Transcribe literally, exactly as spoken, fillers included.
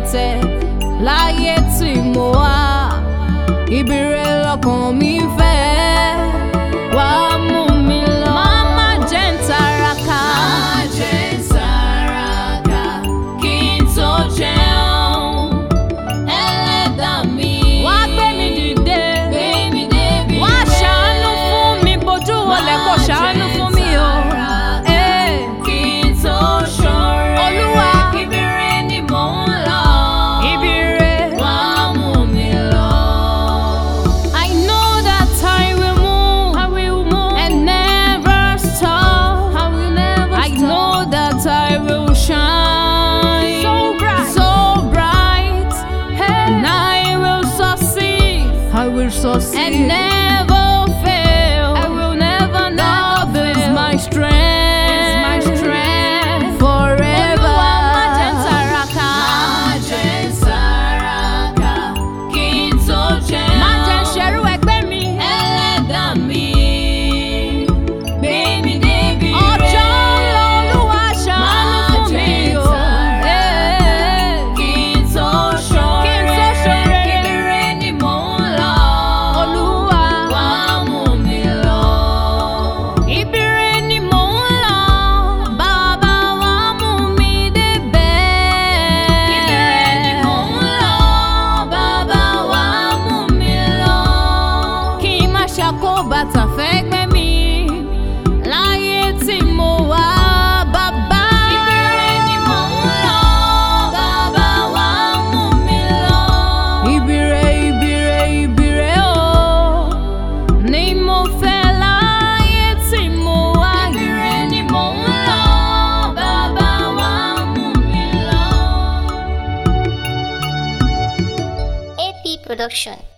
rẹpẹtẹ láyé tí mo wá. Ibi rẹ lọ́kàn mi fẹ́, wá mú mi lọ. Má jẹ́ n tàràkà, má jẹ́ n tàràkà kí n tó jẹun. Ẹlẹ́dàá mi, wá gbé mi dìde, gbé mi débi rẹ. Wá ṣàánú fún mi, bójú wọlé kó ṣàánú fún mi o. Kí n tó ṣoore, Olúwa, ibi rẹ ni mò ń lọ. Ibi rẹ, wá mú mi lọ. I know that I will move, I will move and never stop. I will never I stop. I know that I will shine so bright, so bright, hey. And I will succeed, I will succeed and never fail. I will never, never fail. Is my strength, is my strength forever. Olúwa, má jẹ́ n tàràkà, má jẹ́ n tàràkà kí n tó jẹun. Má jẹ́ n ṣerú ẹgbẹ́ mi. Ẹlẹ́dàá mi, gbé mi débi rẹ. Ọjọ́ ń lọ, Olúwa ṣàánú fún mi o. Kí n tó ṣoore, ibi rẹ ni mò ń lọ. Olúwa, wá mú mi lọ. Ibi rẹ ni mò ń lọ. Bàbá, wá mú mi débẹ̀. Ibi rẹ ni mò ń lọ. Bàbá, wá mú mi lọ. Kí n má ṣàkóbàtà fẹ́gbẹ́ mi láyé tí mo wá, bàbá. Ibi rẹ ni mò ń lọ. Bàbá, wá mú mi lọ. Ibi rẹ, ibi rẹ, ibi rẹ o ni mo fẹ́ láyé tí mo wá. Ibi rẹ ni mò ń lọ. Bàbá, wá mú mi lọ. A P Production.